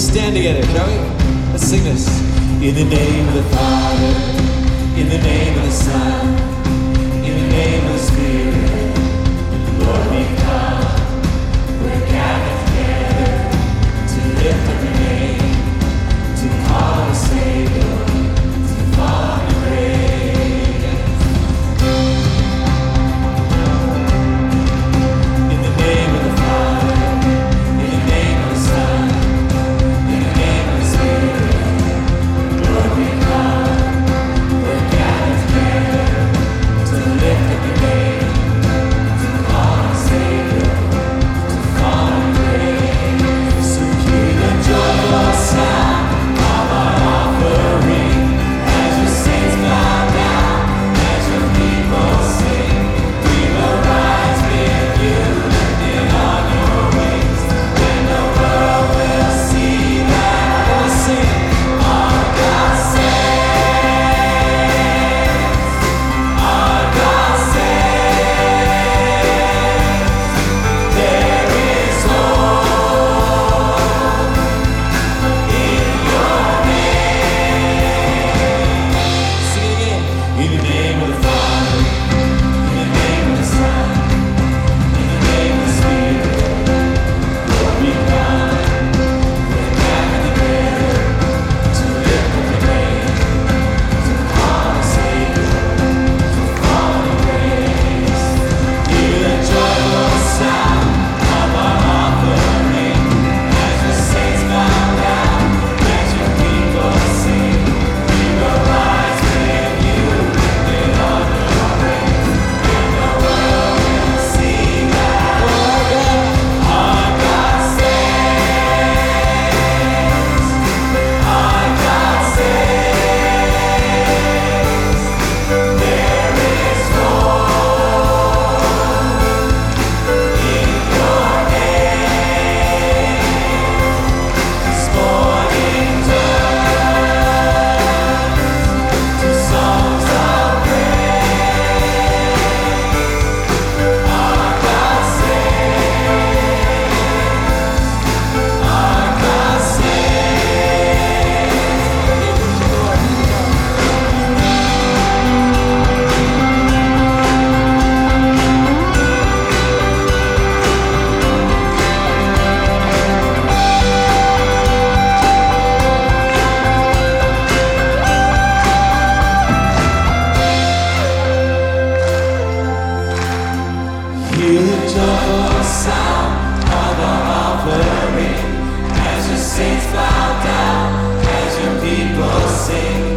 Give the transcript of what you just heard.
stand together, shall we? Let's sing this. In the name of the Father, in the name of the Son, in the name of the Spirit, Lord, we come. We're gathered together to lift up your name, to call a Savior, to fall on your grace. In the name of the Father, in the name of the Son, in the name of the Spirit, Lord, we come. We're gathered together to lift up your name, to call a Savior, to fall on your grace. So hear the joyful sound of our offering as your saints bow down, as your people sing. We will rise with you, lifted on your wings. When the world will see that we'll sing, our God saves, our God saves. There is hope in your name. Sing it again. In the name of the Father, in the name of the Son, in the name of the Spirit, Lord, we come. We're gathered together to lift up your name, to call a Savior, to fall on your grace. Hear the joyful sound of our offering as your saints bow down, as your people sing. We will rise with you, lifted on your wings. And the world will see that our God saves, our God saves. There is hope in your name. This morning turns to songs of praise. Our God saves, our God Hear the joyful sound of our offering as your saints bow down, as your people sing.